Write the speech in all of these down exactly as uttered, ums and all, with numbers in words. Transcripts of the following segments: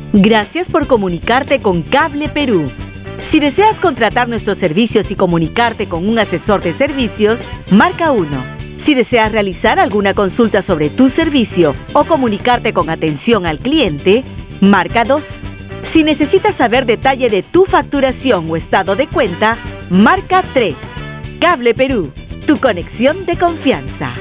Gracias por comunicarte con Cable Perú. Si deseas contratar nuestros servicios y comunicarte con un asesor de servicios, marca uno. Si deseas realizar alguna consulta sobre tu servicio o comunicarte con atención al cliente, marca dos. Si necesitas saber detalle de tu facturación o estado de cuenta, marca tres. Cable Perú, tu conexión de confianza.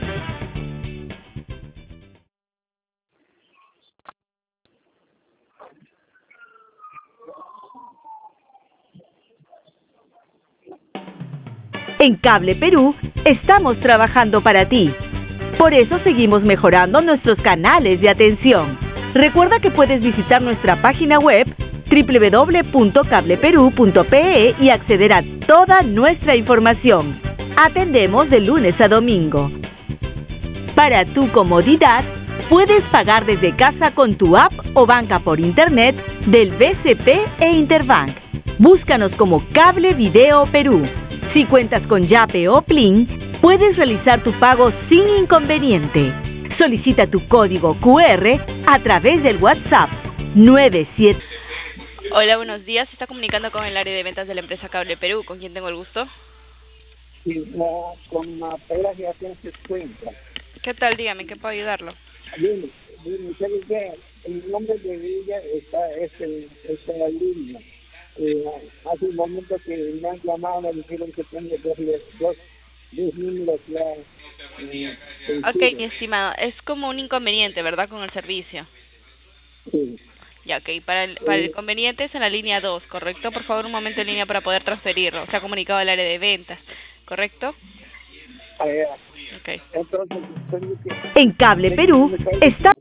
En Cable Perú estamos trabajando para ti. Por eso seguimos mejorando nuestros canales de atención. Recuerda que puedes visitar nuestra página web doble u doble u doble u punto cable perú punto pe e y acceder a toda nuestra información. Atendemos de lunes a domingo. Para tu comodidad, puedes pagar desde casa con tu app o banca por internet del B C P e Interbank. Búscanos como Cable Video Perú. Si cuentas con Yape o Plin, puedes realizar tu pago sin inconveniente. Solicita tu código cu erre a través del WhatsApp nueve siete. Hola, buenos días. Se está comunicando con el área de ventas de la empresa Cable Perú. ¿Con quién tengo el gusto? Sí, no, con la Pedra que hacen se encuentra. ¿Qué tal? Dígame, ¿en qué puedo ayudarlo? Dime, dime, ¿sabes qué? El nombre de Villa está, es, el, es en la línea. Eh, hace un momento que me han llamado, me dijeron que tengo dos, dos, dos números ya. Eh, ok, mi estimado, es como un inconveniente, ¿verdad? Con el servicio. Sí. Ya, ok, para el, para el inconveniente es en la línea dos, ¿correcto? Por favor, un momento en línea para poder transferirlo. Se ha comunicado al área de ventas, ¿correcto? Ah, okay. Entonces, en Cable Perú está